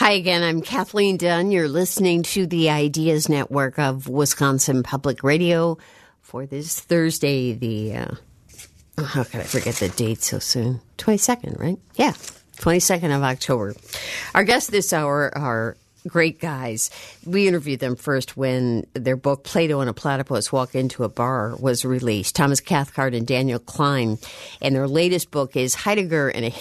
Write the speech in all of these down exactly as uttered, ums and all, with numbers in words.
Hi again, I'm Kathleen Dunn. You're listening to the Ideas Network of Wisconsin Public Radio for this Thursday, the, uh, oh, how could I forget the date so soon? twenty-second, right? Yeah, twenty-second of October. Our guests this hour are great guys. We interviewed them first when their book, Plato and a Platypus Walk into a Bar, was released. Thomas Cathcart and Daniel Klein. And their latest book is Heidegger and a...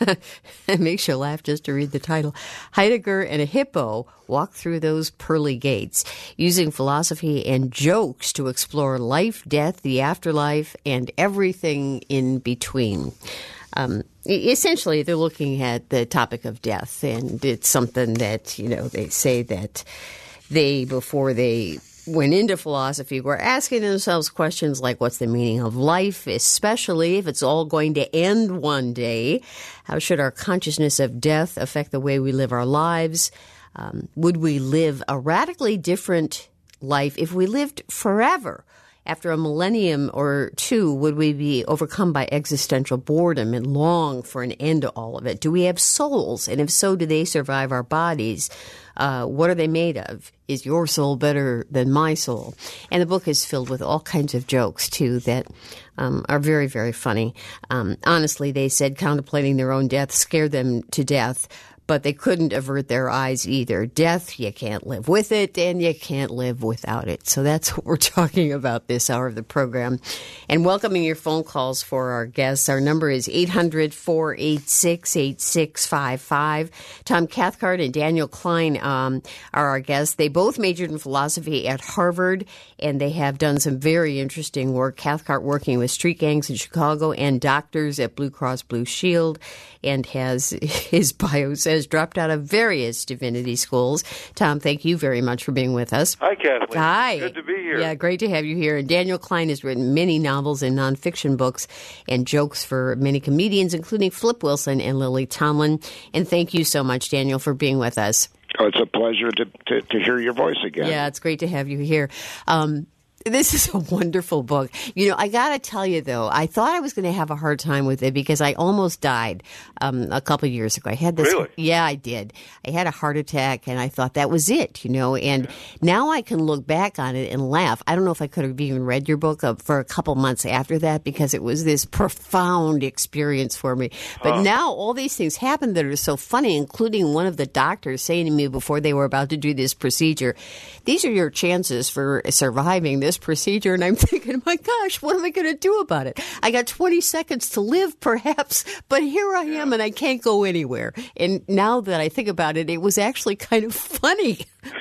It makes you laugh just to read the title. Heidegger and a Hippo Walk Through Those Pearly Gates, using philosophy and jokes to explore life, death, the afterlife, and everything in between. Um, essentially, they're looking at the topic of death, and it's something that, you know, they say that they, before they went into philosophy, were asking themselves questions like, what's the meaning of life, especially if it's all going to end one day? How should our consciousness of death affect the way we live our lives? Um, would we live a radically different life if we lived forever? After a millennium or two, would we be overcome by existential boredom and long for an end to all of it? Do we have souls? And if so, do they survive our bodies? Uh, what are they made of? Is your soul better than my soul? And the book is filled with all kinds of jokes, too, that um, are very, very funny. Um, honestly, they said contemplating their own death scared them to death, but they couldn't avert their eyes either. Death, you can't live with it, and you can't live without it. So that's what we're talking about this hour of the program. And welcoming your phone calls for our guests. Our number is eight hundred, four eight six, eight six five five. Tom Cathcart and Daniel Klein um, are our guests. They both majored in philosophy at Harvard, and they have done some very interesting work. Cathcart working with street gangs in Chicago and doctors at Blue Cross Blue Shield, and has, his bio says, dropped out of various divinity schools. Tom, thank you very much for being with us. Hi, Kathleen. Hi. Good to be here. Yeah, great to have you here. And Daniel Klein has written many novels and nonfiction books and jokes for many comedians, including Flip Wilson and Lily Tomlin. And thank you so much, Daniel, for being with us. Oh, it's a pleasure to, to, to hear your voice again. Yeah, it's great to have you here. Um, This is a wonderful book. You know, I got to tell you, though, I thought I was going to have a hard time with it because I almost died um, a couple of years ago. I had this. Really? Yeah, I did. I had a heart attack, and I thought that was it, you know. And now I can look back on it and laugh. I don't know if I could have even read your book uh, for a couple months after that because it was this profound experience for me. But huh. now all these things happen that are so funny, including one of the doctors saying to me before they were about to do this procedure, these are your chances for surviving this procedure. And I'm thinking, my gosh, what am I going to do about it? I got twenty seconds to live, perhaps, but here I am and I can't go anywhere. And now that I think about it, it was actually kind of funny.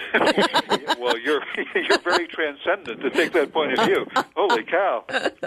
Well, you're you're very transcendent to take that point of view. Holy cow.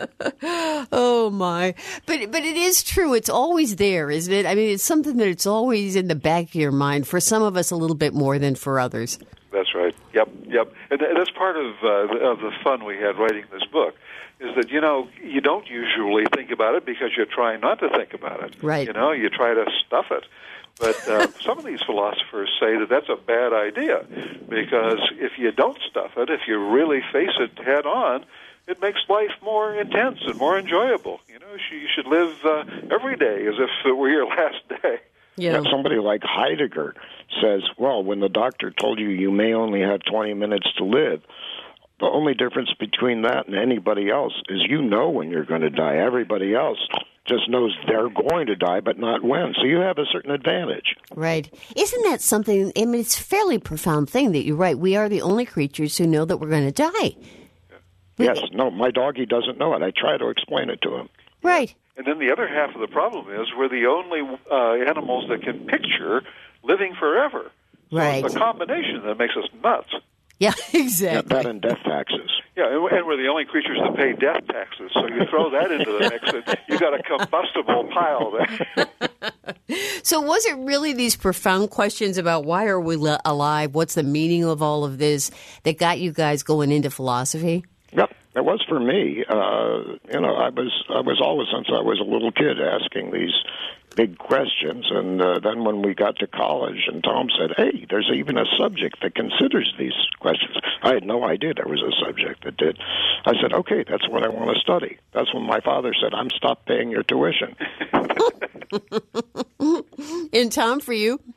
Oh, my. But but it is true. It's always there, isn't it? I mean, it's something that it's always in the back of your mind, for some of us a little bit more than for others. That's right. Yep, yep. And that's part of uh, the, of the fun we had writing this book, is that, you know, you don't usually think about it because you're trying not to think about it. Right. You know, you try to stuff it. But uh, some of these philosophers say that that's a bad idea because if you don't stuff it, if you really face it head on, it makes life more intense and more enjoyable. You know, you should live uh, every day as if it were your last day. Yeah. Yeah, somebody like Heidegger says, well, when the doctor told you you may only have twenty minutes to live, the only difference between that and anybody else is you know when you're going to die. Everybody else just knows they're going to die, but not when. So you have a certain advantage. Right. Isn't that something, I mean, it's a fairly profound thing that you're right. We are the only creatures who know that we're going to die. Yes, no, my doggy doesn't know it. I try to explain it to him. Right. And then the other half of the problem is we're the only uh, animals that can picture living forever. So Right. it's a combination that makes us nuts. Yeah, Yeah, exactly. that and death taxes. Yeah, and and we're the only creatures that pay death taxes. So you throw that into the mix, and you got a combustible pile there. So was it really these profound questions about why are we li- alive, what's the meaning of all of this, that got you guys going into philosophy? Yep, it was for me. Uh, you know, I was I was always, since I was a little kid, asking these big questions. And uh, then when we got to college and Tom said, hey, there's even a subject that considers these questions. I had no idea there was a subject that did. I said, okay, that's what I want to study. That's when my father said, I'm stopped paying your tuition. And Tom, for you?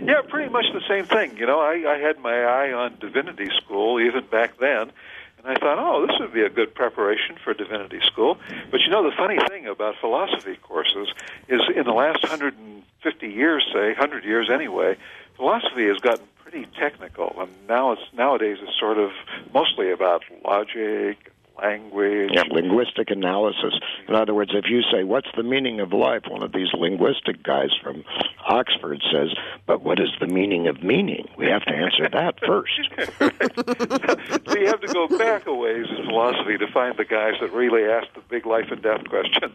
Yeah, pretty much the same thing. You know, I, I had my eye on divinity school even back then, and I thought, oh, this would be a good preparation for divinity school. But you know, the funny thing about philosophy courses is in the last one hundred fifty years, say, one hundred years anyway, philosophy has gotten pretty technical, and now it's nowadays it's sort of mostly about logic, language. Yeah, linguistic analysis. In other words, if you say, what's the meaning of life? One of these linguistic guys from Oxford says, but what is the meaning of meaning? We have to answer that first. So you have to go back a ways in philosophy to find the guys that really ask the big life and death questions.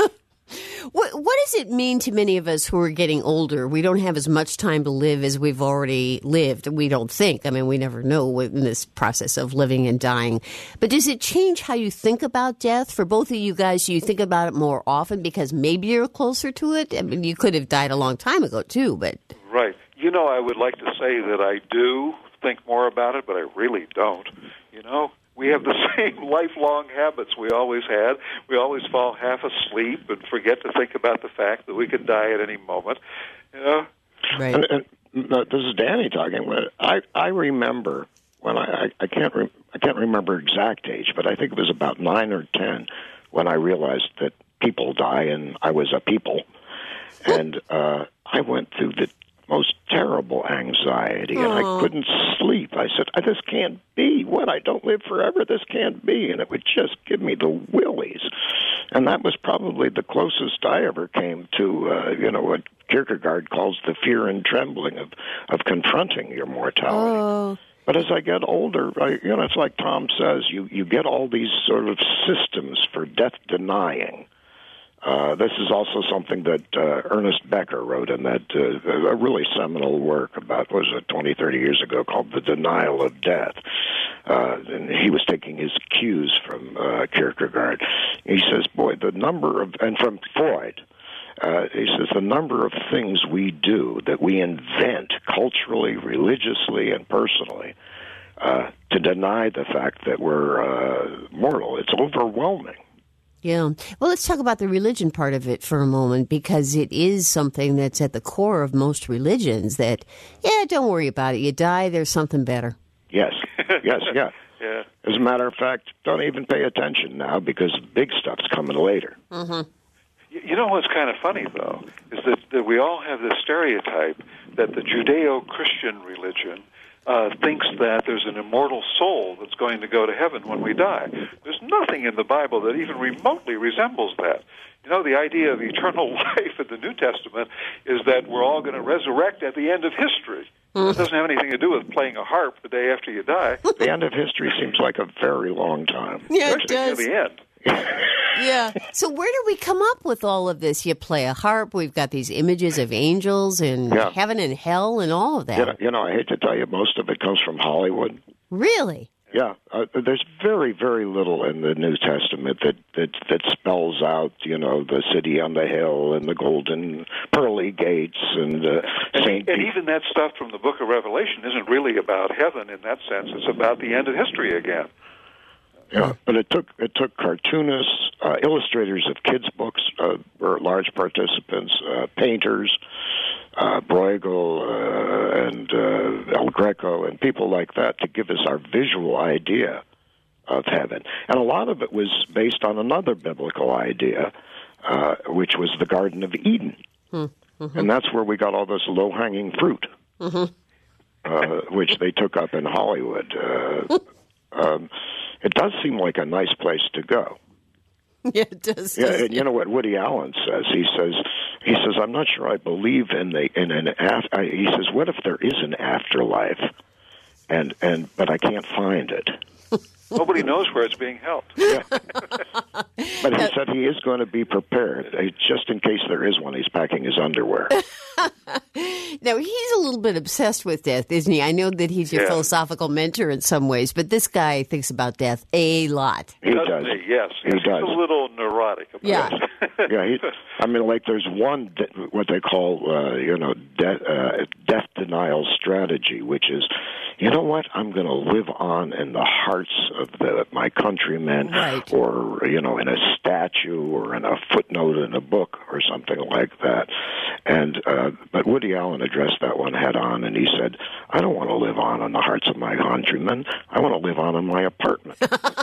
What, what does it mean to many of us who are getting older? We don't have as much time to live as we've already lived. We don't think. I mean, we never know in this process of living and dying. But does it change how you think about death? For both of you guys, do you think about it more often because maybe you're closer to it? I mean, you could have died a long time ago, too, but... Right. You know, I would like to say that I do think more about it, but I really don't. You know? We have the same lifelong habits we always had. We always fall half asleep and forget to think about the fact that we could die at any moment. You know? Right. And, and, uh, this is Danny talking. I I remember when I I, I can't re, I can't remember exact age, but I think it was about nine or ten when I realized that people die, and I was a people, and uh, I went through the most terrible anxiety, and I couldn't sleep. I said, this can't be. What? I don't live forever. This can't be. And it would just give me the willies. And that was probably the closest I ever came to, uh, you know, what Kierkegaard calls the fear and trembling of, of confronting your mortality. Oh. But as I get older, I, you know, it's like Tom says, you, you get all these sort of systems for death denying. Uh, this is also something that uh, Ernest Becker wrote in that uh, a really seminal work about, what was it, twenty, thirty years ago, called The Denial of Death. Uh, and he was taking his cues from uh, Kierkegaard. He says, boy, the number of, and from Freud, uh, he says, the number of things we do that we invent culturally, religiously, and personally uh, to deny the fact that we're uh, mortal, it's overwhelming. Yeah. Well, let's talk about the religion part of it for a moment, because it is something that's at the core of most religions that, yeah, don't worry about it. You die, there's something better. Yes. Yes, yeah. Yeah. As a matter of fact, don't even pay attention now because the big stuff's coming later. Mm-hmm. You know what's kind of funny, though, is that, that we all have this stereotype that the Judeo-Christian religion Uh, thinks that there's an immortal soul that's going to go to heaven when we die. There's nothing in the Bible that even remotely resembles that. You know, the idea of eternal life in the New Testament is that we're all going to resurrect at the end of history. Mm. It doesn't have anything to do with playing a harp the day after you die. The end of history seems like a very long time. Yeah, it does. The end. Yeah. So where do we come up with all of this? You play a harp. We've got these images of angels and yeah. heaven and hell and all of that. You know, you know, I hate to tell you, most of it comes from Hollywood. Really? Yeah. Uh, there's very, very little in the New Testament that, that, that spells out, you know, the city on the hill and the golden pearly gates and uh, Saint And, and even that stuff from the book of Revelation isn't really about heaven in that sense. It's about the end of history again. Yeah, but it took it took cartoonists, uh, illustrators of kids' books uh, were large participants, uh, painters, uh, Bruegel uh, and uh, El Greco and people like that to give us our visual idea of heaven. And a lot of it was based on another biblical idea, uh, which was the Garden of Eden. Mm-hmm. And that's where we got all this low-hanging fruit, mm-hmm. uh, which they took up in Hollywood. Uh, um, It does seem like a nice place to go. Yeah, it does. Yeah, and you know what Woody Allen says? He says, he says, I'm not sure I believe in the in an after. He says, what if there is an afterlife, and and but I can't find it. Nobody knows where it's being held. Yeah. But he said he is going to be prepared. Just in case there is one, he's packing his underwear. Now, he's a little bit obsessed with death, isn't he? I know that he's your yeah. philosophical mentor in some ways, but this guy thinks about death a lot. He Doesn't does. He? Yes. He he's does. a little neurotic about yeah. it. yeah, he, I mean, like there's one, de- what they call, uh, you know, de- uh, death denial strategy, which is, you know what, I'm going to live on in the hearts of the, my countrymen, right. or, you know, in a statue or in a footnote in a book or something like that. And uh, but Woody Woody Allen addressed that one head on, and he said, I don't want to live on in the hearts of my countrymen. I want to live on in my apartment.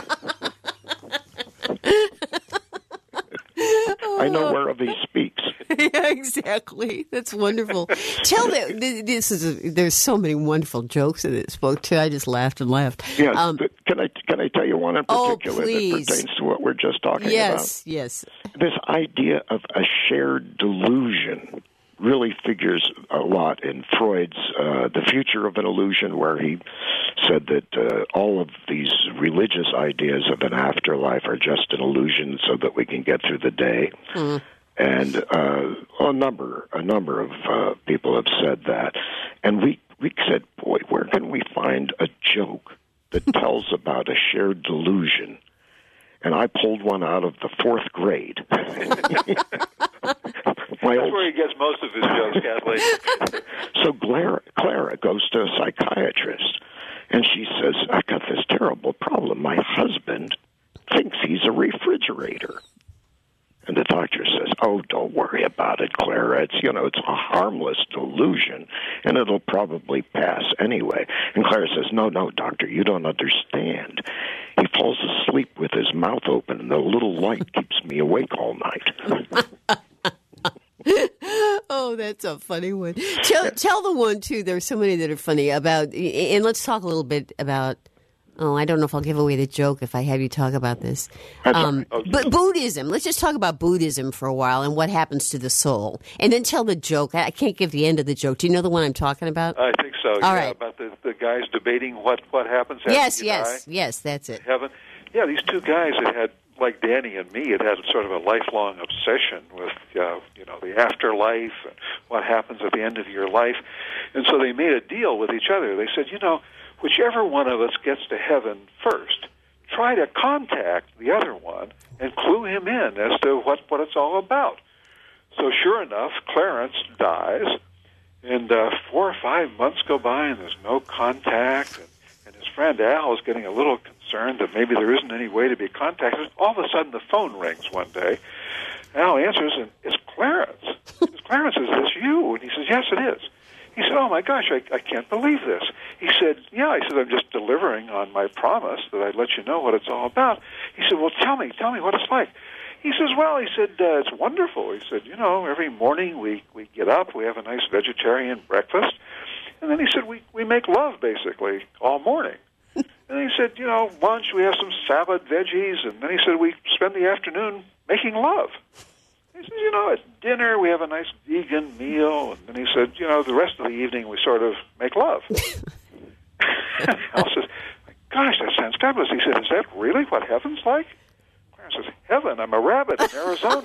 I know whereof he speaks. Yeah, exactly. That's wonderful. Tell them, this is, a, there's so many wonderful jokes in this book, too. I just laughed and laughed. Yes. Um, can I can I tell you one in particular oh, that pertains to what we're just talking yes, about? Yes, yes. This idea of a shared delusion really figures a lot in Freud's uh, The Future of an Illusion, where he said that uh, all of these religious ideas of an afterlife are just an illusion so that we can get through the day. Mm. And uh, a number a number of uh, people have said that. And we, we said, boy, where can we find a joke that tells about a shared delusion? And I pulled one out of the fourth grade. My That's old... where he gets most of his jokes, Kathleen. So Clara, Clara goes to a psychiatrist, and she says, I got this terrible problem. My husband thinks he's a refrigerator. And the doctor says, oh, don't worry about it, Clara. It's, you know, it's a harmless delusion, and it'll probably pass anyway. And Clara says, no, no, doctor, you don't understand. He falls asleep with his mouth open, and the little light keeps me awake all night. Oh, that's a funny one. Tell, tell the one, too. There's so many that are funny about, and let's talk a little bit about, oh, I don't know if I'll give away the joke if I have you talk about this. Um, okay. But Buddhism, let's just talk about Buddhism for a while and what happens to the soul. And then tell the joke. I can't give the end of the joke. Do you know the one I'm talking about? I think so, All yeah, right. about the, the guys debating what, what happens after Yes, you yes, die. yes, that's it. Heaven. Yeah, these two guys that had, like Danny and me, had had sort of a lifelong obsession with, uh, you know, the afterlife and what happens at the end of your life. And so they made a deal with each other. They said, you know, whichever one of us gets to heaven first, try to contact the other one and clue him in as to what, what it's all about. So sure enough, Clarence dies, and uh, four or five months go by, and there's no contact, and, and his friend Al is getting a little concerned that maybe there isn't any way to be contacted. All of a sudden, the phone rings one day. Al answers, and it's Clarence. It's Clarence, is this you? And he says, yes, it is. He said, oh, my gosh, I, I can't believe this. He said, yeah. He said, I'm just delivering on my promise that I'd let you know what it's all about. He said, well, tell me, tell me what it's like. He says, well, he said, uh, it's wonderful. He said, you know, every morning we, we get up, we have a nice vegetarian breakfast, and then he said, we, we make love, basically, all morning. And then he said, you know, lunch, we have some salad, veggies, and then he said, we spend the afternoon making love. He said, you know, at dinner we have a nice vegan meal, and then he said, you know, the rest of the evening we sort of make love. Al says, gosh, that sounds fabulous. He said, is that really what heaven's like? Clarence says, heaven, I'm a rabbit in Arizona.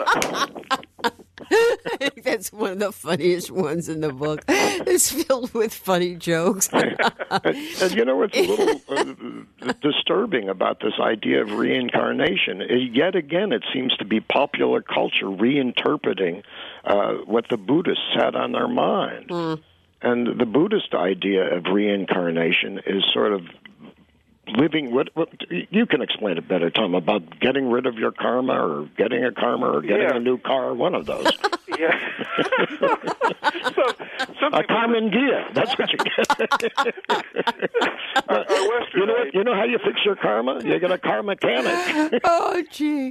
I think that's one of the funniest ones in the book. It's filled with funny jokes. and, and you know what's a little uh, disturbing about this idea of reincarnation? Yet again, it seems to be popular culture reinterpreting uh, what the Buddhists had on their mind. Mm. And the Buddhist idea of reincarnation is sort of living, what, what you can explain it better, Tom, about getting rid of your karma or getting a karma or getting yeah. a new car, one of those. Yeah. so, some a common gear. That's what you get. our, our Western you know what, you know how you fix your karma? You get a car mechanic. Oh, gee.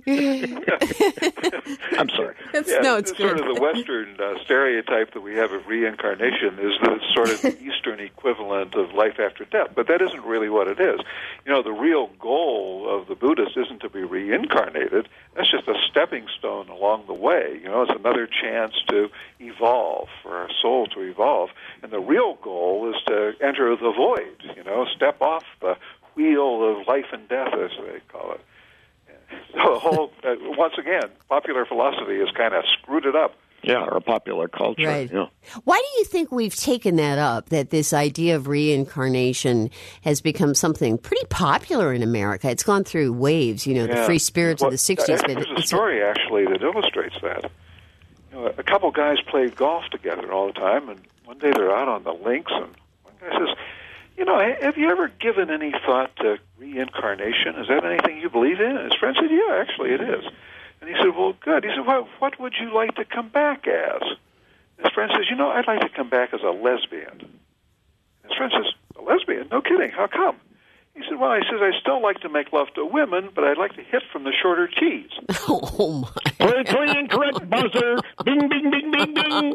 I'm sorry. It's, yeah, no, it's it's good. sort of the Western uh, stereotype that we have of reincarnation is the sort of the Eastern equivalent of life after death. But that isn't really what it is. You know, the real goal of the Buddhists isn't to be reincarnated. That's just a stepping stone along the way. You know, it's another chance to evolve, for our soul to evolve. And the real goal is to enter the void, you know, step off the wheel of life and death, as they call it. So the whole, uh, once again, popular philosophy has kind of screwed it up. Yeah, or popular culture. Right. Yeah. Why do you think we've taken that up, that this idea of reincarnation has become something pretty popular in America? It's gone through waves, you know, yeah. the free spirits well, of the sixties. There's a story, actually, that illustrates that. You know, a couple guys played golf together all the time, and one day they're out on the links, and one guy says, you know, have you ever given any thought to reincarnation? Is that anything you believe in? And his friend said, yeah, actually it is. And he said, well, good. He said, well, what would you like to come back as? His friend says, you know, I'd like to come back as a lesbian. His friend says, a lesbian? No kidding. How come? He said, well, he says, I still like to make love to women, but I'd like to hit from the shorter keys. Oh, my. Politically incorrect buzzer. Bing, bing, bing, bing, bing.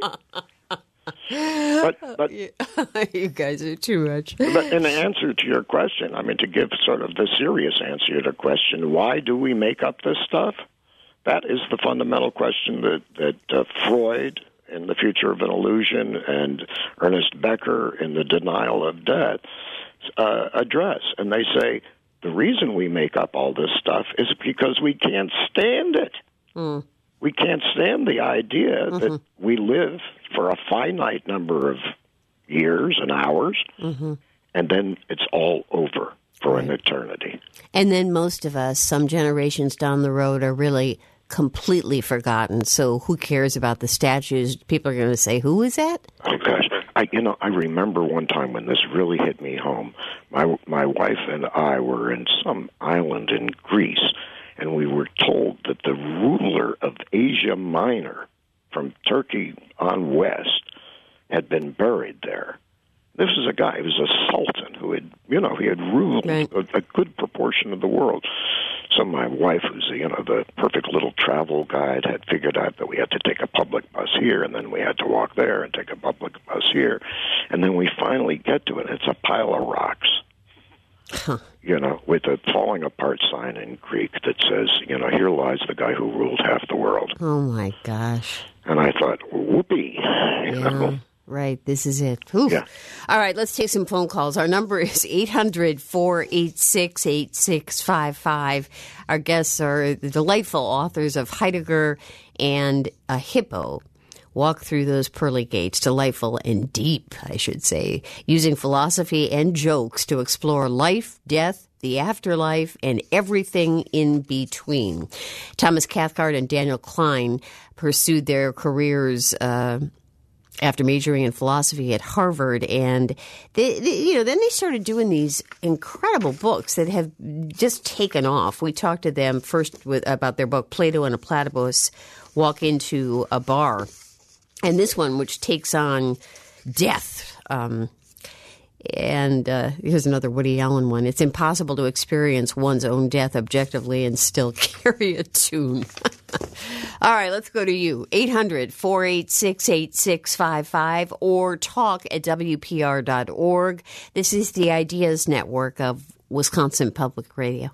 But, but you guys are too much. But in answer to your question, I mean, to give sort of the serious answer to the question, why do we make up this stuff? That is the fundamental question that, that uh, Freud in The Future of an Illusion and Ernest Becker in The Denial of Death uh, address. And they say the reason we make up all this stuff is because we can't stand it. Mm. We can't stand the idea mm-hmm. that we live for a finite number of years and hours, mm-hmm. and then it's all over for right. an eternity. And then most of us, some generations down the road, are really completely forgotten. So who cares about the statues? People are going to say, who is that? Oh, gosh. I, you know, I remember one time when this really hit me home. My, my wife and I were in some island in Greece, and we were told that the ruler of Asia Minor from Turkey on west had been buried there. This was a guy, he was a sultan who had, you know, he had ruled right. a, a good proportion of the world. So my wife, who's, you know, the perfect little travel guide, had figured out that we had to take a public bus here, and then we had to walk there and take a public bus here. And then we finally get to it. It's a pile of rocks. Huh. You know, with a falling apart sign in Greek that says, you know, here lies the guy who ruled half the world. Oh, my gosh. And I thought, whoopee. You yeah, know? Right. This is it. Oof. Yeah. All right, let's take some phone calls. Our number is eight hundred, four eight six, eight six five five. Our guests are the delightful authors of Heidegger and A Hippo. Walk through those pearly gates, delightful and deep, I should say, using philosophy and jokes to explore life, death, the afterlife, and everything in between. Thomas Cathcart and Daniel Klein pursued their careers uh, after majoring in philosophy at Harvard, and they, they, you know, then they started doing these incredible books that have just taken off. We talked to them first with, about their book Plato and a Platypus Walk into a Bar. And this one, which takes on death. Um, and uh, here's another Woody Allen one. It's impossible to experience one's own death objectively and still carry a tune. All right, let's go to you. eight hundred, four eight six, eight six five five or talk at W P R dot org. This is the Ideas Network of Wisconsin Public Radio.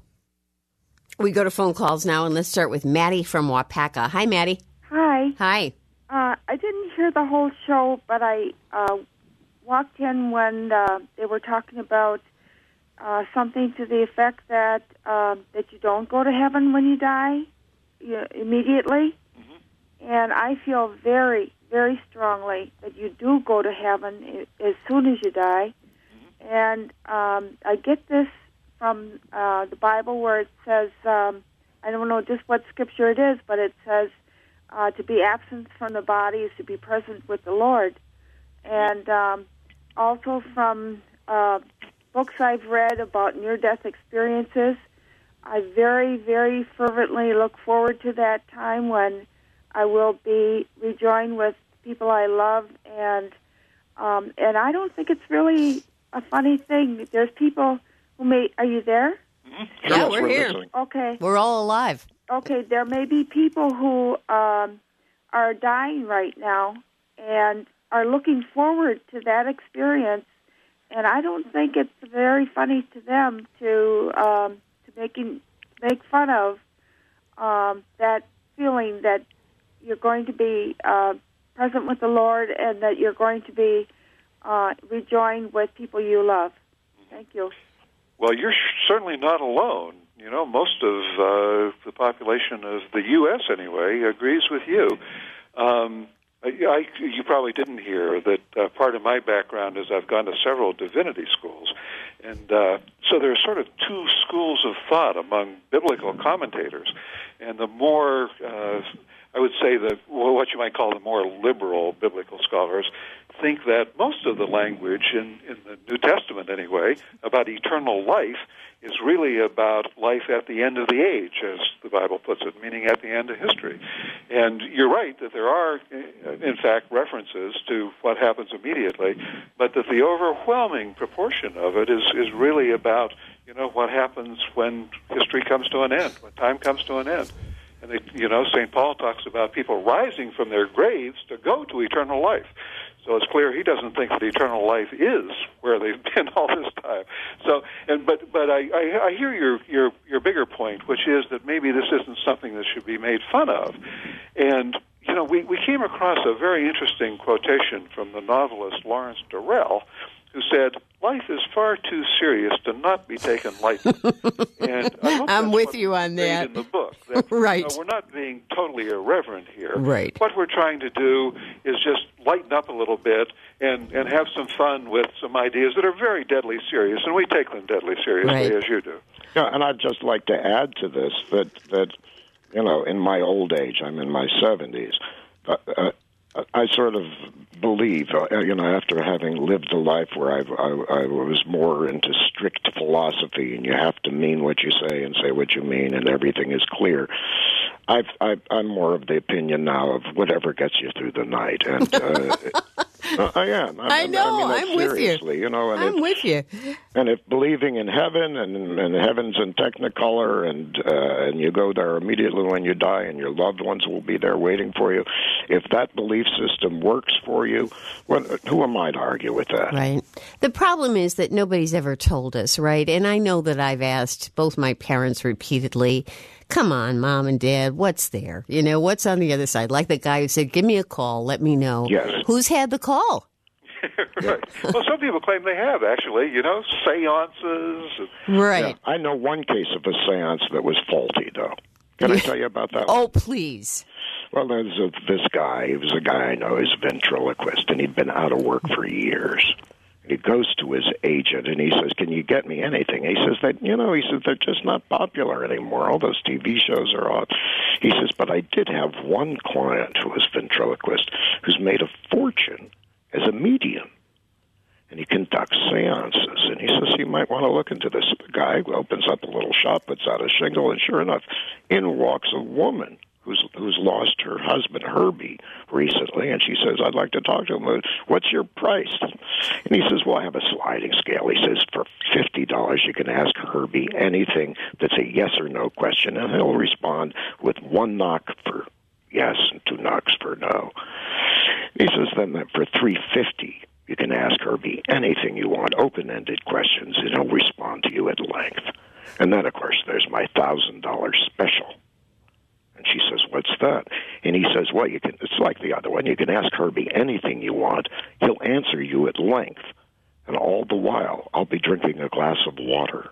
We go to phone calls now, and let's start with Maddie from Wapaka. Hi, Maddie. Hi. Hi. Uh, I didn't hear the whole show, but I uh, walked in when uh, they were talking about uh, something to the effect that uh, that you don't go to heaven when you die you, immediately. Mm-hmm. And I feel very, very strongly that you do go to heaven as soon as you die. Mm-hmm. And um, I get this from uh, the Bible where it says, um, I don't know just what scripture it is, but it says, Uh, to be absent from the body is to be present with the Lord. And um, also from uh, books I've read about near-death experiences, I very, very fervently look forward to that time when I will be rejoined with people I love. And um, and I don't think it's really a funny thing. There's people who may... Are you there? Mm-hmm. Yeah, we're, we're here. Listening. Okay. We're all alive. Okay, there may be people who um, are dying right now and are looking forward to that experience, and I don't think it's very funny to them to um, to making make fun of um, that feeling that you're going to be uh, present with the Lord and that you're going to be uh, rejoined with people you love. Thank you. Well, you're certainly not alone. You know, most of uh, the population of the U S anyway agrees with you. Um, I, I, you probably didn't hear that uh, part of my background is I've gone to several divinity schools. And uh, so there are sort of two schools of thought among biblical commentators. And the more, uh, I would say, the well, what you might call the more liberal biblical scholars think that most of the language in, in the New Testament, anyway, about eternal life is really about life at the end of the age, as the Bible puts it, meaning at the end of history. And you're right that there are, in fact, references to what happens immediately, but that the overwhelming proportion of it is, is really about, you know, what happens when history comes to an end, when time comes to an end. And, they, you know, Saint Paul talks about people rising from their graves to go to eternal life. So it's clear he doesn't think that eternal life is where they've been all this time. So, and but but I, I, I hear your, your your bigger point, which is that maybe this isn't something that should be made fun of. And you know, we, we came across a very interesting quotation from the novelist Lawrence Durrell, who said, "Life is far too serious to not be taken lightly." And I hope I'm that's with what you on that. in the book. That, right. You know, we're not being totally irreverent here. Right. What we're trying to do is just lighten up a little bit and, and have some fun with some ideas that are very deadly serious, and we take them deadly seriously, right. as you do. Yeah, and I'd just like to add to this that, that you know, in my old age, I'm in my seventies, uh, uh, I sort of believe, uh, you know, after having lived a life where I've, I, I was more into strict philosophy, and you have to mean what you say and say what you mean, and everything is clear. I've, I've, I'm more of the opinion now of whatever gets you through the night, and uh, I am. I, I know. I mean, I'm with seriously, you. you know, and I'm it, with you. And if believing in heaven and, and heaven's in Technicolor, and uh, and you go there immediately when you die, and your loved ones will be there waiting for you, if that belief system works for you, well, who am I to argue with that? Right. The problem is that nobody's ever told us, right? And I know that I've asked both my parents repeatedly, come on, Mom and Dad, what's there? You know, what's on the other side? Like the guy who said, give me a call, let me know. Yes. Who's had the call? Right. Well, some people claim they have, actually, you know, seances. Right. Yeah, I know one case of a seance that was faulty, though. Can I tell you about that Oh, one? please. Well, there's a, this guy. He was a guy I know. He's a ventriloquist, and he'd been out of work for years. He goes to his agent, and he says, can you get me anything? He says, that you know, he says, they're just not popular anymore. All those T V shows are off. He says, but I did have one client who was ventriloquist who's made a fortune as a medium. And he conducts seances. And he says, you might want to look into this. The guy opens up a little shop, puts out a shingle, and sure enough, in walks a woman who's who's lost her husband, Herbie, recently, and she says, I'd like to talk to him. What's your price? And he says, well, I have a sliding scale. He says, for fifty dollars, you can ask Herbie anything that's a yes or no question, and he'll respond with one knock for yes and two knocks for no. He says, then that for three hundred fifty dollars, you can ask Herbie anything you want, open-ended questions, and he'll respond to you at length. And then, of course, there's my one thousand dollars special. And she says, what's that? And he says, well, you can. It's like the other one. You can ask Herbie anything you want. He'll answer you at length. And all the while, I'll be drinking a glass of water.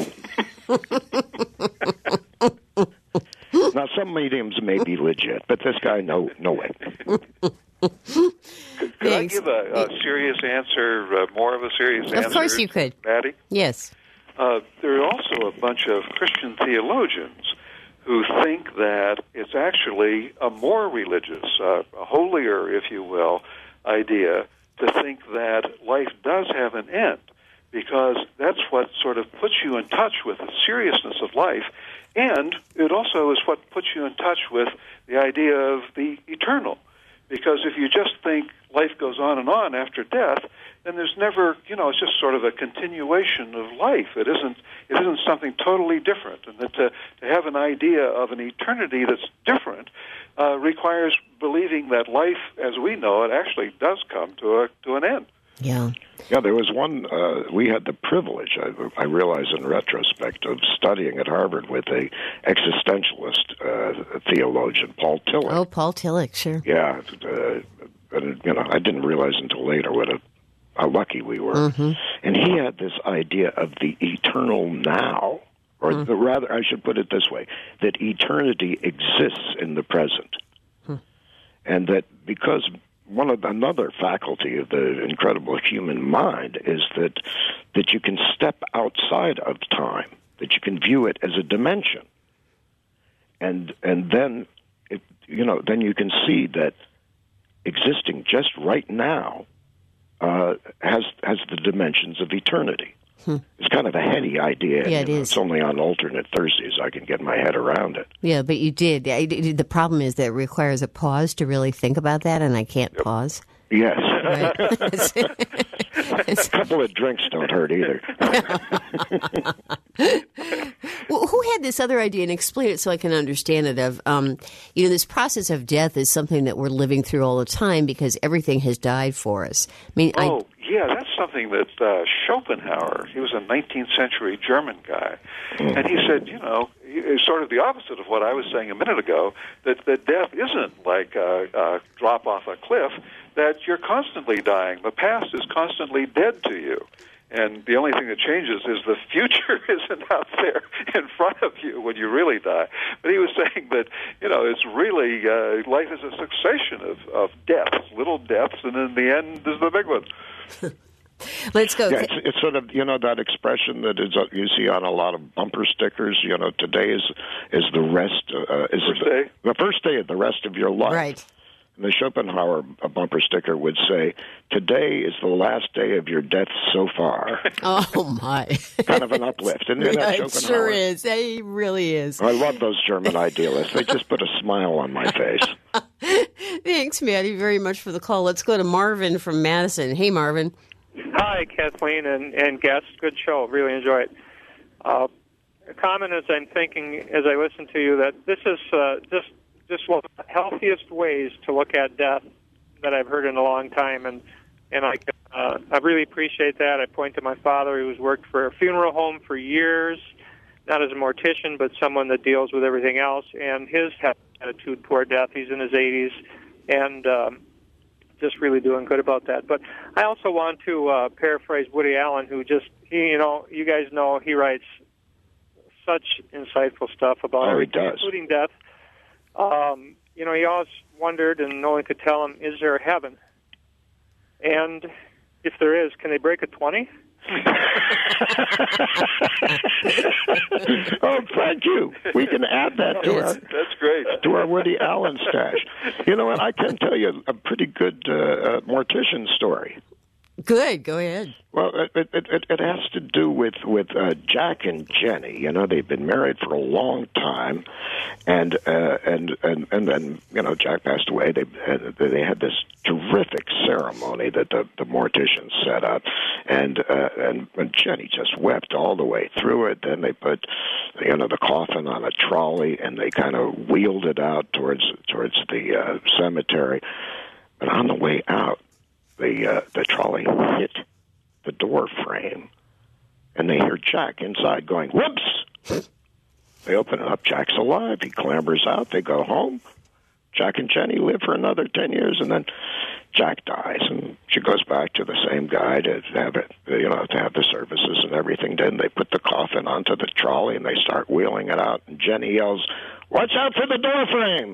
Now, some mediums may be legit, but this guy, no, no way. Could, could I give a, a serious answer, uh, more of a serious answer? Of course you could. Maddie? Yes. Uh, there are also a bunch of Christian theologians who think that it's actually a more religious, uh, a holier, if you will, idea to think that life does have an end, because that's what sort of puts you in touch with the seriousness of life, and it also is what puts you in touch with the idea of the eternal. Because if you just think life goes on and on after death, then there's never, you know, it's just sort of a continuation of life. It isn't, it isn't something totally different. And that to, to have an idea of an eternity that's different uh, requires believing that life, as we know it, actually does come to a to an end. Yeah. Yeah, there was one, uh, we had the privilege, I, I realize in retrospect, of studying at Harvard with a existentialist uh, theologian, Paul Tillich. Oh, Paul Tillich, sure. Yeah, uh, and, you know, I didn't realize until later what a, how lucky we were. Mm-hmm. And he had this idea of the eternal now, or mm. the, rather, I should put it this way, that eternity exists in the present. Hmm. And that because one of the, another faculty of the incredible human mind is that that you can step outside of time, that you can view it as a dimension, and and then it, you know then you can see that existing just right now uh, has has the dimensions of eternity. Hmm. It's kind of a heady idea. Yeah, it you know, is. It's only on alternate Thursdays I can get my head around it. Yeah, but you did. I, the problem is that it requires a pause to really think about that, and I can't Yep. pause. Yes. Right. A couple of drinks don't hurt either. Well, who had this other idea, and explain it so I can understand it, of, um, you know, this process of death is something that we're living through all the time because everything has died for us. I mean, Oh, I, yeah, that's something that uh, Schopenhauer, he was a nineteenth century German guy, and he said, you know, it's sort of the opposite of what I was saying a minute ago, that, that death isn't like a, a drop off a cliff, that you're constantly dying. The past is constantly dead to you. And the only thing that changes is the future isn't out there in front of you when you really die. But he was saying that, you know, it's really, uh, life is a succession of, of deaths, little deaths, and in the end is the big one. let's go. Yeah, it's, it's sort of, you know, that expression that is uh, you see on a lot of bumper stickers. You know, today is is the rest. Uh, is First the, day. the first day of the rest of your life. Right. And the Schopenhauer uh, bumper sticker would say, "Today is the last day of your death so far." Oh, my. Kind of an uplift, isn't it? Yeah, that it Schopenhauer? sure is. It really is. I love those German idealists. They just put a smile on my face. Thanks, Maddie, very much for the call. Let's go to Marvin from Madison. Hey, Marvin. Hi, Kathleen and, and guests. Good show. Really enjoy it. Uh, a comment as I'm thinking, as I listen to you, that this is uh, just just one of the healthiest ways to look at death that I've heard in a long time, and and I uh, I really appreciate that. I point to my father, who's worked for a funeral home for years, not as a mortician, but someone that deals with everything else, and his attitude toward death. He's in his eighties, and um, just really doing good about that. But I also want to uh, paraphrase Woody Allen, who just, he, you know, you guys know he writes such insightful stuff about Oh, he everything, does. including death. Um, you know, he always wondered, and no one could tell him, is there a heaven? And if there is, can they break a twenty? Oh, thank you. We can add that to our That's great. to our Woody Allen stash. You know what? I can tell you a pretty good uh, uh, mortician story. Good. Go ahead. Well, it it, it, it has to do with with uh, Jack and Jenny. You know, they've been married for a long time, and uh, and and and then you know Jack passed away. They uh, they had this terrific ceremony that the the mortician set up, and uh, and, and Jenny just wept all the way through it. Then they put you know the coffin on a trolley, and they kind of wheeled it out towards towards the uh, cemetery. But on the way out, the uh, the trolley hit the door frame, and they hear Jack inside going, "Whoops!" They open it up. Jack's alive. He clambers out. They go home. Jack and Jenny live for another ten years, and then Jack dies, and she goes back to the same guy to have it, you know, to have the services and everything. Then they put the coffin onto the trolley, and they start wheeling it out. And Jenny yells, "Watch out for the door frame!"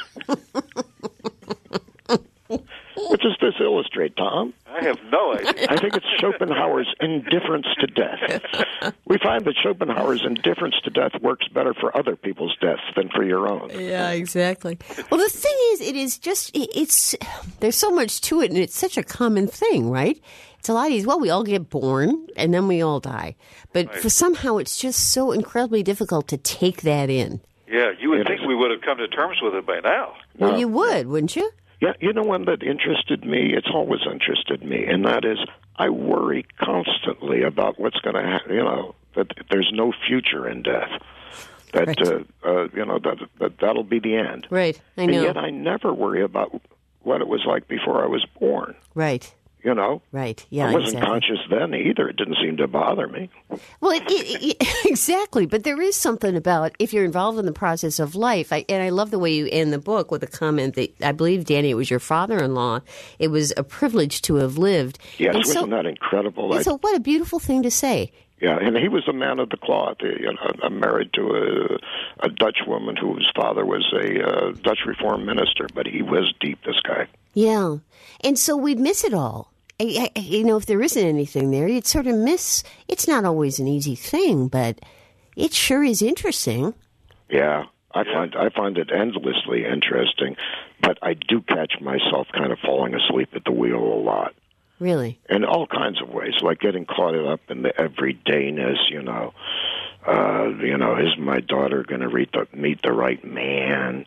What does this illustrate, Tom? I have no idea. I think it's Schopenhauer's indifference to death. We find that Schopenhauer's indifference to death works better for other people's deaths than for your own. Yeah, exactly. Well, the thing is, it is just, it- it's, there's so much to it, and it's such a common thing, right? It's a lot easier. Well, we all get born, and then we all die. But Right. for somehow, it's just so incredibly difficult to take that in. Yeah, you would It think is. we would have come to terms with it by now. Well, No. you would, wouldn't you? Yeah, you know one that interested me? It's always interested me, and that is I worry constantly about what's going to happen, you know, that there's no future in death. That, Right. uh, uh, you know, that, that that'll be the end. Right, I And know. yet I never worry about what it was like before I was born, Right, you know? right. Yeah, I wasn't exactly. conscious then either. It didn't seem to bother me. Well, it, it, it, exactly. But there is something about if you're involved in the process of life. I, and I love the way you end the book with a comment that I believe, Danny, it was your father-in-law. It was a privilege to have lived. Yes, and so, wasn't that incredible? and I- so what a beautiful thing to say. Yeah, and he was a man of the cloth. You know, I'm married to a, a Dutch woman whose father was a uh, Dutch Reform minister, but he was deep, this guy. Yeah. And so we miss it all. I, I, you know, if there isn't anything there, you'd sort of miss. It's not always an easy thing, but it sure is interesting. Yeah, I find I find it endlessly interesting, but I do catch myself kind of falling asleep at the wheel a lot. Really? In all kinds of ways, like getting caught up in the everydayness, you know. Uh, you know, is my daughter going to meet the, meet the right man?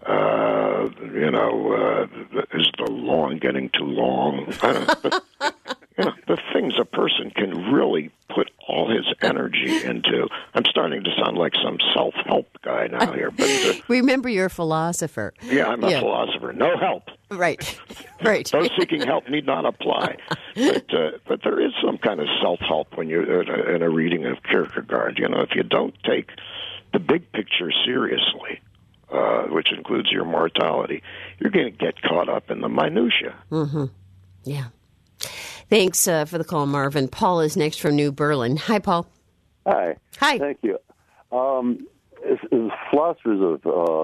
Uh, you know, uh, is the lawn getting too long? Uh, but, you know, the things a person can really put all his energy into. I'm starting to sound like some self-help guy now here. But uh, remember, you're a philosopher. Yeah, I'm a yeah. philosopher. No help. Right, right. Those seeking help need not apply. But, uh, but there is some kind of self-help when you're in a, in a reading of Kierkegaard. You know, if you don't take the big picture seriously, uh, which includes your mortality, you're going to get caught up in the minutia. Mm-hmm. Yeah. Thanks uh, for the call, Marvin. Paul is next from New Berlin. Hi, Paul. Hi. Hi. Thank you. Um, as, as philosophers of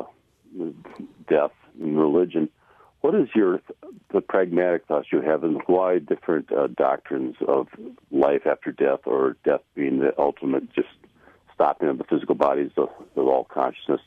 uh, death and religion, what is your the pragmatic thoughts you have, and why different uh, doctrines of life after death, or death being the ultimate just stopping of the physical bodies of, of all consciousness?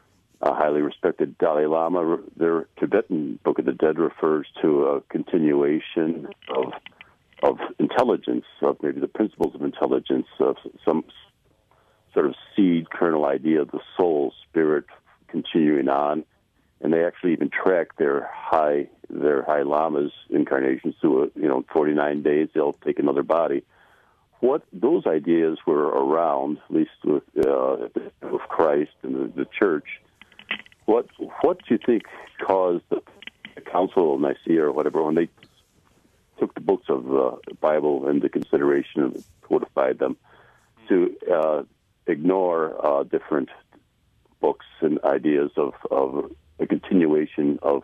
A highly respected Dalai Lama, their Tibetan Book of the Dead refers to a continuation of of intelligence, of maybe the principles of intelligence, of some sort of seed kernel idea of the soul, spirit continuing on, and they actually even track their high their high lamas incarnations through a, you know forty-nine days they'll take another body. What those ideas were around, at least with uh, with Christ and the, the church. What what do you think caused the, the Council of Nicaea or whatever, when they took the books of the Bible into consideration and codified them, to uh, ignore uh, different books and ideas of, of a continuation of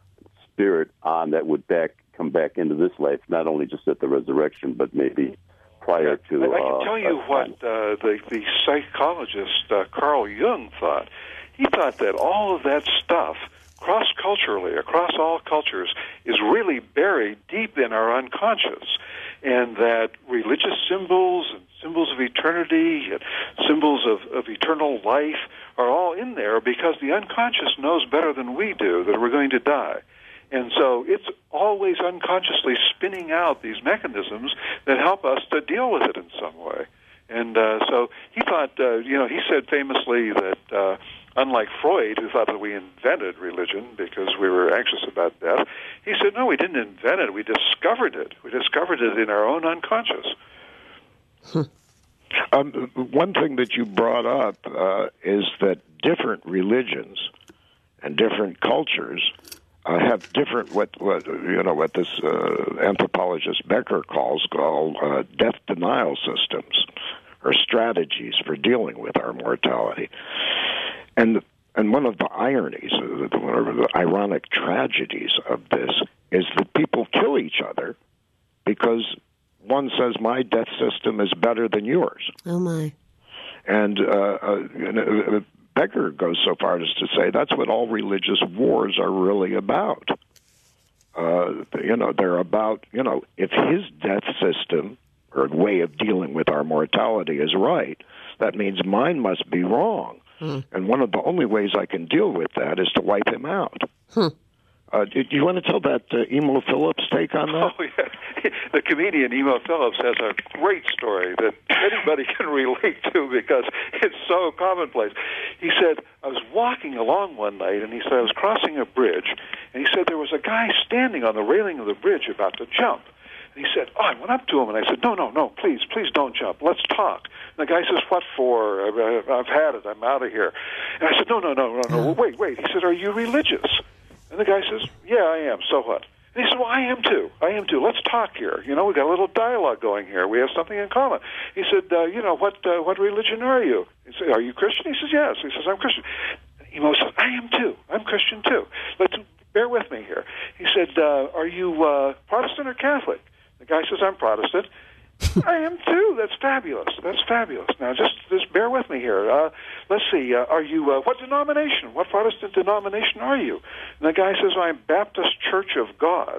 spirit on that would back come back into this life, not only just at the resurrection, but maybe prior to... I, I can uh, tell you what uh, the, the psychologist uh, Carl Jung thought. He thought that all of that stuff, cross-culturally, across all cultures, is really buried deep in our unconscious, and that religious symbols and symbols of eternity and symbols of, of eternal life are all in there because the unconscious knows better than we do that we're going to die. And so it's always unconsciously spinning out these mechanisms that help us to deal with it in some way. And uh, so he thought, uh, you know, he said famously that... Uh, Unlike Freud, who thought that we invented religion because we were anxious about death, he said, no, we didn't invent it. We discovered it. We discovered it in our own unconscious. Hmm. Um, one thing that you brought up uh, is that different religions and different cultures uh, have different, what, what you know, what this uh, anthropologist Becker calls called uh, death denial systems or strategies for dealing with our mortality. And and one of the ironies, one of the ironic tragedies of this is that people kill each other because one says my death system is better than yours. Oh my! And uh, uh, you know, Becker goes so far as to say that's what all religious wars are really about. Uh, you know, they're about you know if his death system or way of dealing with our mortality is right, that means mine must be wrong. Hmm. And one of the only ways I can deal with that is to wipe him out. Hmm. Uh, do you want to tell that uh, Emo Phillips take on that? Oh, yeah. The comedian Emo Phillips has a great story that anybody can relate to because it's so commonplace. He said, I was walking along one night, and he said I was crossing a bridge, and he said there was a guy standing on the railing of the bridge about to jump. And he said, oh, I went up to him, and I said, no, no, no, please, please don't jump. Let's talk. And the guy says, what for? I've, I've had it. I'm out of here. And I said, no, no, no, no, no. Well, wait, wait. He said, are you religious? And the guy says, yeah, I am. So what? And he said, well, I am too. I am too. Let's talk here. You know, we got a little dialogue going here. We have something in common. He said, uh, you know, what uh, what religion are you? He said, are you Christian? He says, yes. He says, I'm Christian. Emo says, I am too. I'm Christian too. Let's bear with me here. He said, uh, are you uh, Protestant or Catholic? The guy says, I'm Protestant. I am too. That's fabulous. That's fabulous. Now, just just bear with me here. Uh, let's see. Uh, are you uh, what denomination? What Protestant denomination are you? And the guy says, I'm Baptist Church of God.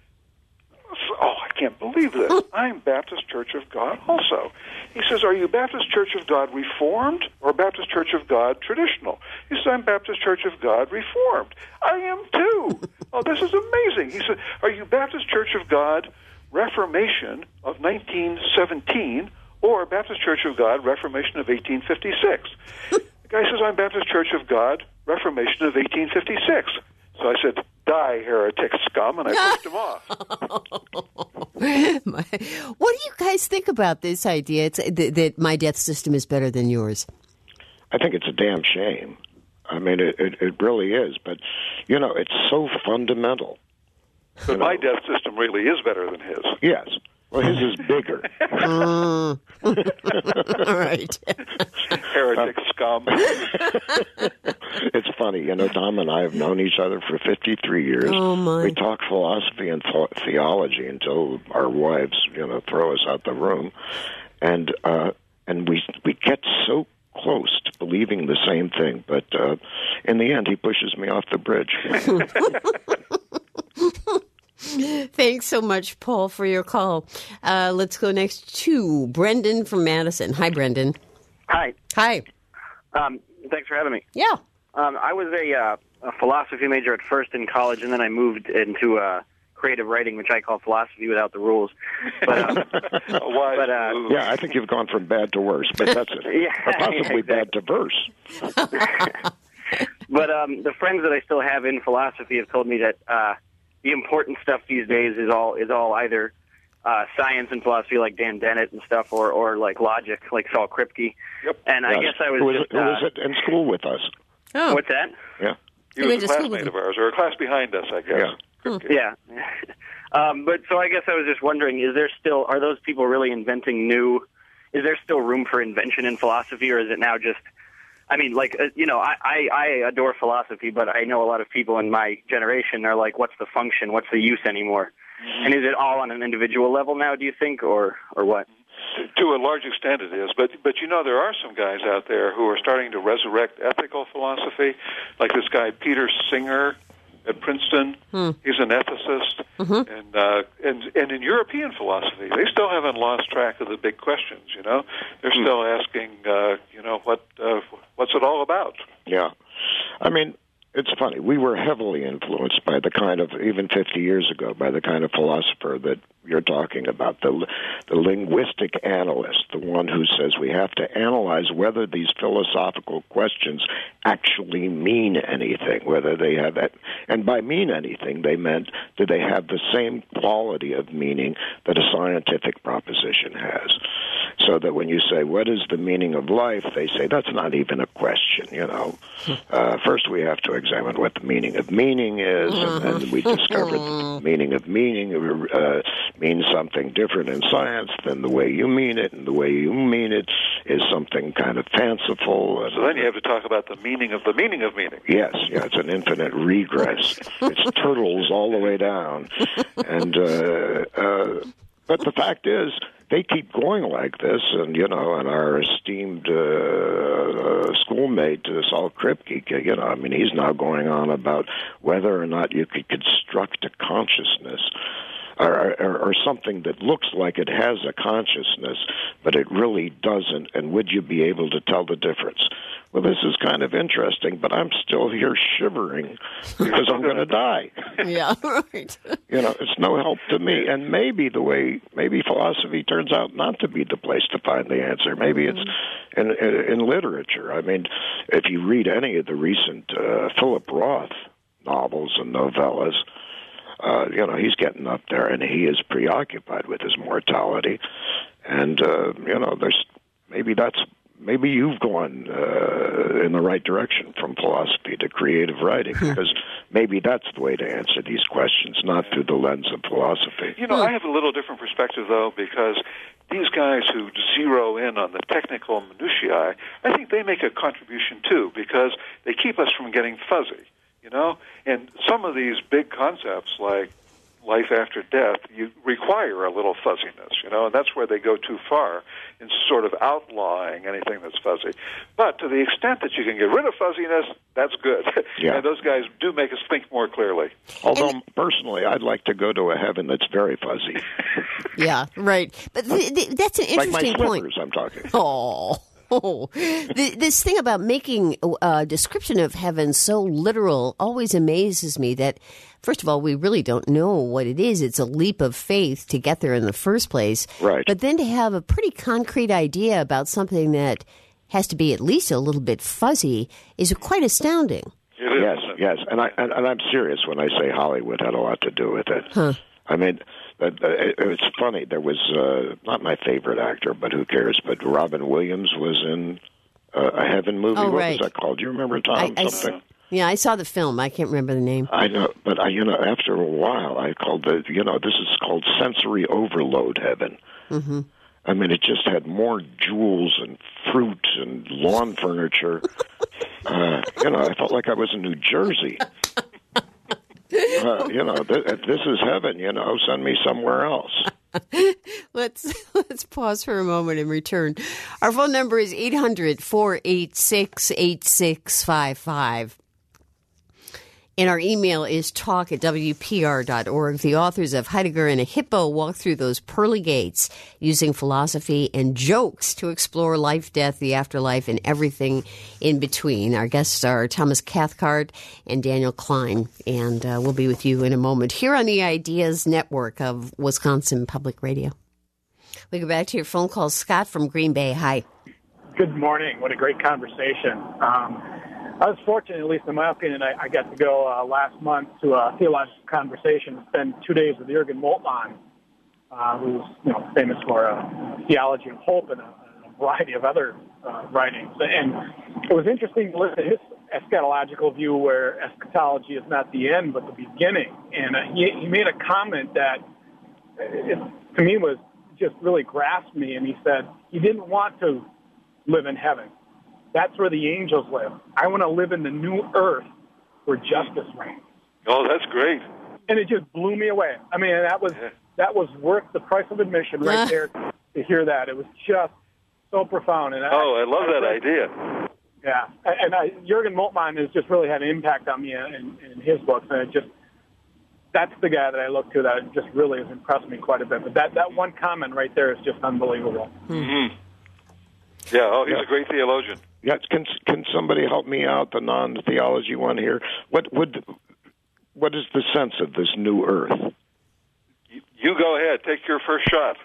Oh, I can't believe this. I'm Baptist Church of God also. He says, are you Baptist Church of God Reformed or Baptist Church of God Traditional? He says, I'm Baptist Church of God Reformed. I am too. Oh, this is amazing. He said, are you Baptist Church of God Reformation of nineteen seventeen, or Baptist Church of God, Reformation of eighteen fifty-six. The guy says, I'm Baptist Church of God, Reformation of eighteen fifty-six. So I said, die, heretic scum, and I pushed him off. What do you guys think about this idea it's, th- that my death system is better than yours? I think it's a damn shame. I mean, it, it, it really is. But, you know, it's so fundamental. But you know, my death system really is better than his. Yes. Well, his is bigger. uh, all right. Heretic scum. It's funny, you know, Tom and I have known each other for fifty-three years. Oh, my. We talk philosophy and th- theology until our wives, you know, throw us out the room. And uh, and we we get so close to believing the same thing. But uh, in the end, he pushes me off the bridge. Thanks so much, Paul, for your call. Uh, let's go next to Brendan from Madison. Hi, Brendan. Hi. Hi. Um, thanks for having me. Yeah. Um, I was a, uh, a philosophy major at first in college, and then I moved into uh, creative writing, which I call philosophy without the rules. But, um, Why? but uh, yeah, I think you've gone from bad to worse, but that's it. Yeah, or possibly exactly. bad to verse. But um, the friends that I still have in philosophy have told me that uh, the important stuff these days is all is all either uh, science and philosophy, like Dan Dennett and stuff, or or like logic, like Saul Kripke. Yep. And I Yes. guess I was who was, just, who was uh, it in school with us? Oh. what's that? Yeah. He You was went a to school with classmate him. of ours, or a class behind us, I guess. Yeah. Yeah. um, but so I guess I was just wondering, is there still, are those people really inventing new, is there still room for invention in philosophy, or is it now just, I mean, like, uh, you know, I, I, I adore philosophy, but I know a lot of people in my generation are like, what's the function, what's the use anymore? Mm-hmm. And is it all on an individual level now, do you think, or, or what? To a large extent it is, but but you know there are some guys out there who are starting to resurrect ethical philosophy, like this guy Peter Singer at Princeton. Hmm. He's an ethicist, mm-hmm. and uh, and and in European philosophy, they still haven't lost track of the big questions. You know, they're hmm. still asking, uh, you know, what uh, what's it all about? Yeah, I mean. It's funny. We were heavily influenced by the kind of, even fifty years ago, by the kind of philosopher that you're talking about, the the linguistic analyst, the one who says we have to analyze whether these philosophical questions actually mean anything, whether they have that. And by mean anything, they meant, do they have the same quality of meaning that a scientific proposition has? So that when you say, what is the meaning of life, they say, that's not even a question, you know. Uh, first we have to examine what the meaning of meaning is, and then we discover that the meaning of meaning uh, means something different in science than the way you mean it, and the way you mean it is something kind of fanciful. So then you have to talk about the meaning of the meaning of meaning. Yes, yeah, it's an infinite regress. It's turtles all the way down. And, uh, uh, but the fact is, they keep going like this, and you know, and our esteemed uh, uh, schoolmate uh, Saul Kripke, you know, I mean, he's now going on about whether or not you could construct a consciousness, or, or, or something that looks like it has a consciousness, but it really doesn't. And would you be able to tell the difference? Well, this is kind of interesting, but I'm still here shivering because I'm going to die. Yeah, right. You know, it's no help to me. And maybe the way, maybe philosophy turns out not to be the place to find the answer. Maybe it's in, in, in literature. I mean, if you read any of the recent uh, Philip Roth novels and novellas, uh, you know, he's getting up there and he is preoccupied with his mortality. And, uh, you know, there's maybe that's Maybe you've gone uh, in the right direction from philosophy to creative writing, because maybe that's the way to answer these questions, not through the lens of philosophy. You know, I have a little different perspective, though, because these guys who zero in on the technical minutiae, I think they make a contribution, too, because they keep us from getting fuzzy, you know? And some of these big concepts, like life after death, you require a little fuzziness, you know, and that's where they go too far in sort of outlawing anything that's fuzzy. But to the extent that you can get rid of fuzziness, that's good. Yeah. And those guys do make us think more clearly. Although, personally, I'd like to go to a heaven that's very fuzzy. Yeah, right. But th- th- that's an interesting like my point. slippers, I'm talking. Oh. know. This thing about making a description of heaven so literal always amazes me that, first of all, we really don't know what it is. It's a leap of faith to get there in the first place. Right. But then to have a pretty concrete idea about something that has to be at least a little bit fuzzy is quite astounding. Yes, yes. And, I, and, and I'm serious when I say Hollywood had a lot to do with it. Huh. I mean, uh, it's funny. There was, uh, not my favorite actor, but who cares, but Robin Williams was in uh, a Heaven movie. Oh, what right. was that called? Do you remember, Tom? I, I, Something? Yeah, I saw the film. I can't remember the name. I know, but I, you know, after a while, I called the, you know, this is called sensory overload heaven. Mm-hmm. I mean, it just had more jewels and fruit and lawn furniture. Uh, you know, I felt like I was in New Jersey. Uh, you know, th- this is heaven. You know, send me somewhere else. let's let's pause for a moment and return. Our phone number is eight hundred, four eight six, eight six five five. And our email is talk at W P R dot org. The authors of Heidegger and a Hippo walk through those pearly gates using philosophy and jokes to explore life, death, the afterlife, and everything in between. Our guests are Thomas Cathcart and Daniel Klein, and uh, we'll be with you in a moment here on the Ideas Network of Wisconsin Public Radio. We go back to your phone call. Scott from Green Bay. Hi. Good morning. What a great conversation. Um, I was fortunate, at least in my opinion, I, I got to go uh, last month to a theological conversation, spend two days with Jürgen Moltmann, uh, who's you know famous for uh, theology of hope and a, a variety of other uh, writings. And it was interesting to listen to his eschatological view, where eschatology is not the end but the beginning. And uh, he, he made a comment that, it, to me, was just really grasped me. And he said he didn't want to live in heaven. That's where the angels live. I want to live in the new earth where justice reigns. Oh, that's great. And it just blew me away. I mean, that was yeah. that was worth the price of admission right there to hear that. It was just so profound. And oh, I, I love I, that I, idea. Yeah. And I, Jürgen Moltmann has just really had an impact on me in, in his books. And it just, that's the guy that I look to that just really has impressed me quite a bit. But that, that one comment right there is just unbelievable. Mm-hmm. Yeah, oh, he's yeah. a great theologian. Yeah, can can somebody help me out? The non-theology one here. What would what is the sense of this new earth? You, you go ahead. Take your first shot.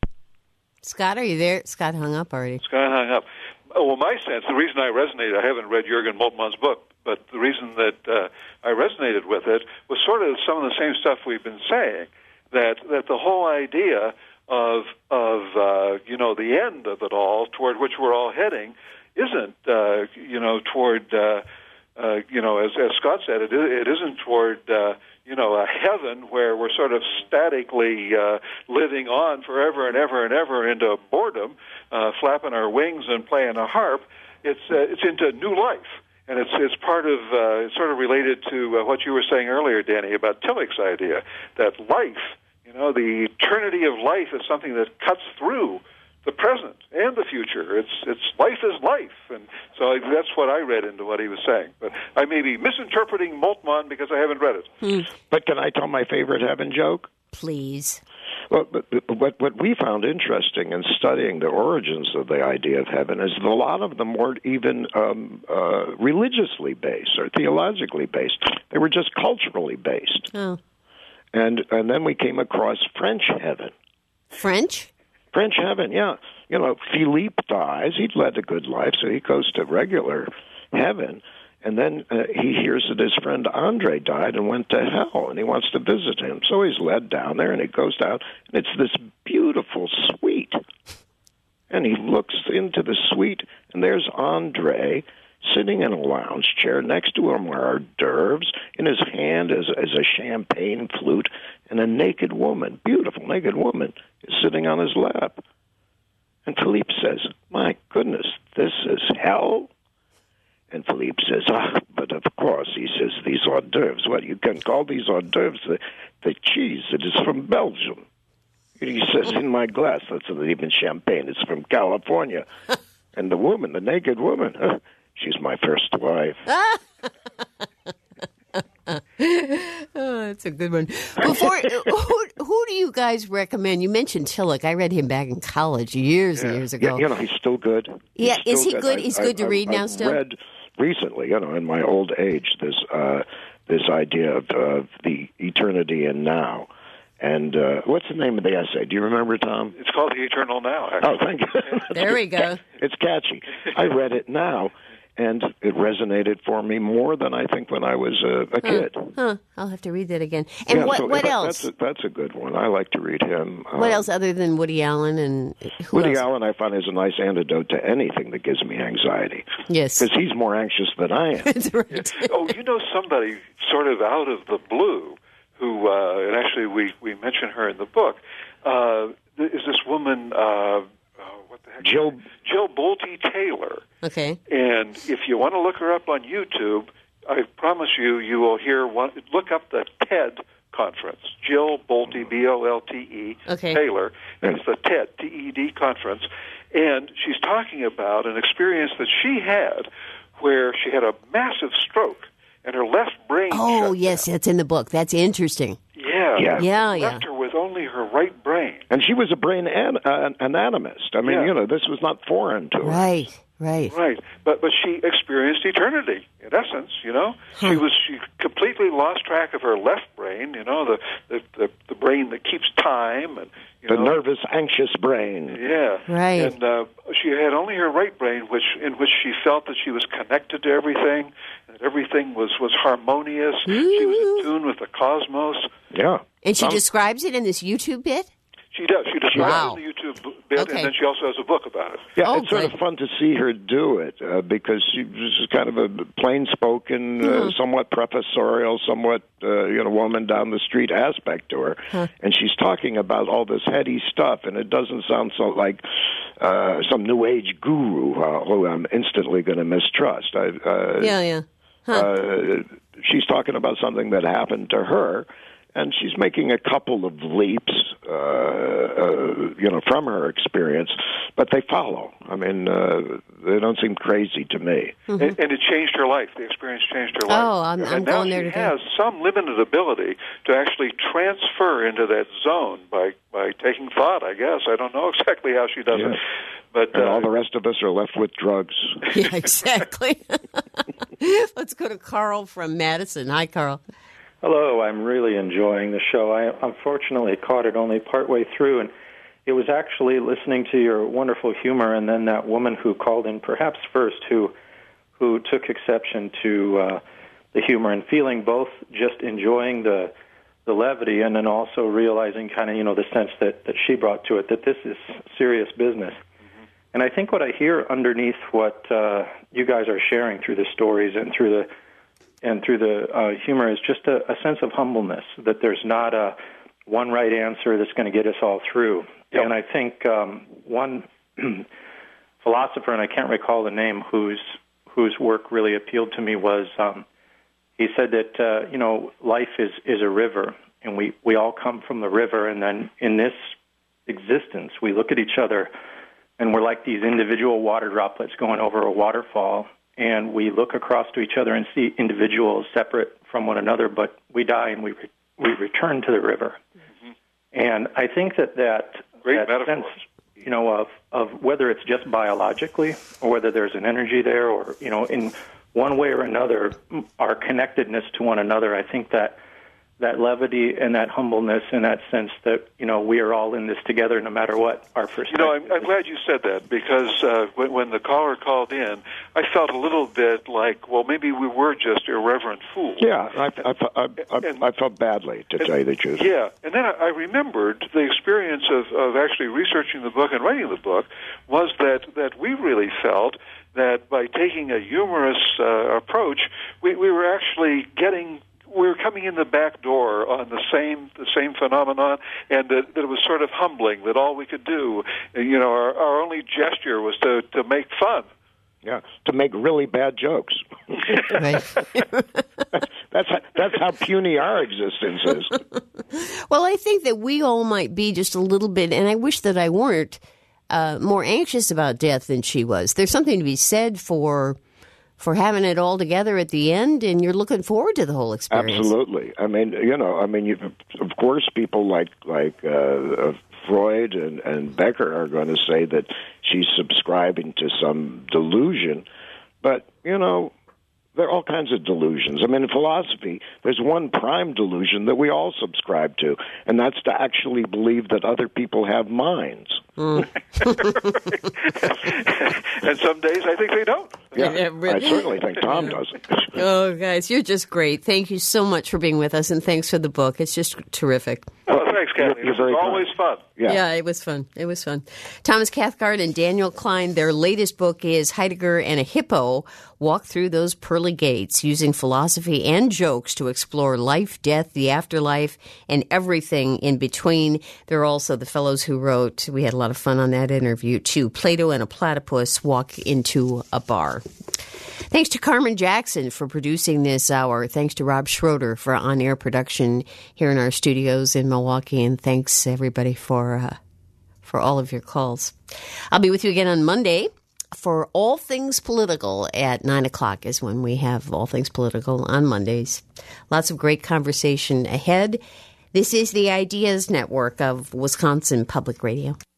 Scott, are you there? Scott hung up already. Scott hung up. Oh, well, my sense, the reason I resonated, I haven't read Jürgen Moltmann's book, but the reason that uh, I resonated with it was sort of some of the same stuff we've been saying, that that the whole idea of of uh, you know the end of it all, toward which we're all heading, isn't uh, you know toward uh, uh, you know as as Scott said, it it isn't toward uh, you know a heaven where we're sort of statically uh, living on forever and ever and ever into boredom, uh, flapping our wings and playing a harp. It's uh, it's into new life. And it's it's part of uh, it's sort of related to uh, what you were saying earlier, Danny, about Tillich's idea that life, you know, the eternity of life is something that cuts through the present and the future. It's it's life is life, and so that's what I read into what he was saying. But I may be misinterpreting Moltmann because I haven't read it. Hmm. But can I tell my favorite heaven joke? Please. Well, but, but what what we found interesting in studying the origins of the idea of heaven is that a lot of them weren't even um, uh, religiously based or theologically based. They were just culturally based. Oh. And and then we came across French heaven. French? French heaven, yeah. You know, Philippe dies. He'd led a good life, so he goes to regular heaven. And then uh, he hears that his friend Andre died and went to hell, and he wants to visit him. So he's led down there, and he goes down, and it's this beautiful suite. And he looks into the suite, and there's Andre sitting in a lounge chair. Next to him are hors d'oeuvres. In his hand is, is a champagne flute, and a naked woman, beautiful naked woman, is sitting on his lap. And Philippe says, "My goodness, this is hell?" And Philippe says, ah, but of course, he says, these hors d'oeuvres, well, you can call these hors d'oeuvres the, the cheese that is from Belgium. And he says, in my glass, that's not even champagne, it's from California. And the woman, the naked woman, huh, she's my first wife. Oh, that's a good one. Before, who, who do you guys recommend? You mentioned Tillich. I read him back in college years and Yeah. years ago. Yeah, you know, he's still good. He's Yeah, is still he good? I- He's I- good to I- read I've now still? read recently, you know, in my old age, this uh, this idea of, of the eternity and now. And uh, what's the name of the essay? Do you remember, Tom? It's called The Eternal Now, actually. Oh, thank you. There we go. It's catchy. I read it now, and it resonated for me more than I think when I was a, a kid. Huh. I'll have to read that again. And Yeah, what, so what that- else? That's a, that's a good one. I like to read him. What Um, else other than Woody Allen and who Woody else? Allen, I find, is a nice antidote to anything that gives me anxiety. Yes. Because he's more anxious than I am. That's right. Oh, you know somebody sort of out of the blue who, uh, and actually we, we mention her in the book, uh, is this woman, uh, oh, what the heck? Jill Jill Bolte Taylor. Okay. And if you want to look her up on YouTube, I promise you, you will hear one. Look up the TED conference. Jill Bolte, B O L T E, Okay. Taylor. And it's the TED, T E D conference. And she's talking about an experience that she had where she had a massive stroke and her left brain Oh, shut yes, down. that's in the book. That's interesting. Yeah. Yeah. Yeah, Left yeah. her with only her right brain. And she was a brain an- uh, anatomist. I mean, Yeah. you know, this was not foreign to her. Right, right. Right, but but she experienced eternity in essence. You know, she was she completely lost track of her left brain. You know, the the the, the brain that keeps time and you The know, nervous, anxious brain. yeah, Right. And uh, she had only her right brain, which in which she felt that she was connected to everything, and everything was was harmonious. She was in tune with the cosmos. Yeah. And she Tom- describes it in this YouTube bit? She does. She describes Wow. it in the YouTube b- bit, Okay. and then she also has a book about it. Yeah, Oh, it's sort good. of fun to see her do it uh, because she was kind of a plain-spoken, Mm-hmm. uh, somewhat professorial, somewhat uh, you know, woman down the street aspect to her, Huh. and she's talking about all this heady stuff, and it doesn't sound so like uh, some new age guru uh, who I'm instantly going to mistrust. I, uh, Yeah, yeah. Huh. uh, she's talking about something that happened to her, and she's making a couple of leaps, uh, uh, you know, from her experience, but they follow. I mean, uh, they don't seem crazy to me. And, and it changed her life. The experience changed her life. Oh, I'm- I'm and now going there she today. has some limited ability to actually transfer into that zone by by taking thought. I guess I don't know exactly how she does Yeah. it, but And uh, all the rest of us are left with drugs. Yeah, exactly. Let's go to Carl from Madison. Hi, Carl. Hello, I'm really enjoying the show. I unfortunately caught it only partway through, and it was actually listening to your wonderful humor and then that woman who called in perhaps first who who took exception to uh, the humor and feeling both just enjoying the the levity and then also realizing kind of, you know, the sense that, that she brought to it, that this is serious business. Mm-hmm. And I think what I hear underneath what uh, you guys are sharing through the stories and through the and through the uh, humor is just a, a sense of humbleness, that there's not a one right answer that's going to get us all through. Yep. And I think um, one philosopher, and I can't recall the name, whose whose work really appealed to me was, um, he said that, uh, you know, life is, is a river, and we, we all come from the river, and then in this existence, we look at each other, and we're like these individual water droplets going over a waterfall, and we look across to each other and see individuals separate from one another, but we die and we re- we return to the river. Mm-hmm. And I think that that, Great that sense, you know, of, of whether it's just biologically or whether there's an energy there or, you know, in one way or another, our connectedness to one another, I think that that levity and that humbleness and that sense that, you know, we are all in this together no matter what our perspective. You know, I'm, I'm glad you said that because uh, when, when the caller called in, I felt a little bit like, well, maybe we were just irreverent fools. Yeah, I, I, I, I, And- I felt badly, to and- tell you the truth. Yeah, and then I I remembered the experience of, of actually researching the book and writing the book was that, that we really felt that by taking a humorous uh, approach, we, we were actually getting we were coming in the back door on the same the same phenomenon, and that, that it was sort of humbling that all we could do, you know, our, our only gesture was to, to make fun. Yeah, to make really bad jokes. Right. that's how, that's how puny our existence is. Well, I think that we all might be just a little bit, and I wish that I weren't, uh, more anxious about death than she was. There's something to be said for for having it all together at the end, and you're looking forward to the whole experience. Absolutely. I mean, you know, I mean, you, of course, people like like uh, Freud and, and Becker are going to say that she's subscribing to some delusion, but, you know, there are all kinds of delusions. I mean, in philosophy, there's one prime delusion that we all subscribe to, and that's to actually believe that other people have minds. Mm. And some days I think they don't. Yeah, Yeah, really. I certainly think Tom doesn't. Oh, guys, you're just great. Thank you so much for being with us, and thanks for the book. It's just terrific. Well, thanks, Kathy. You're This very is always fun. Yeah. Yeah, it was fun. It was fun. Thomas Cathcart and Daniel Klein, their latest book is Heidegger and a Hippo, Walk Through Those Pearly Gates, using philosophy and jokes to explore life, death, the afterlife, and everything in between. They're also the fellows who wrote, we had a lot of fun on that interview, too, Plato and a Platypus Walk into a Bar. Thanks to Carmen Jackson for producing this hour. Thanks to Rob Schroeder for on-air production here in our studios in Milwaukee. And thanks, everybody, for uh, for all of your calls. I'll be with you again on Monday for All Things Political at nine o'clock is when we have All Things Political on Mondays. Lots of great conversation ahead. This is the Ideas Network of Wisconsin Public Radio.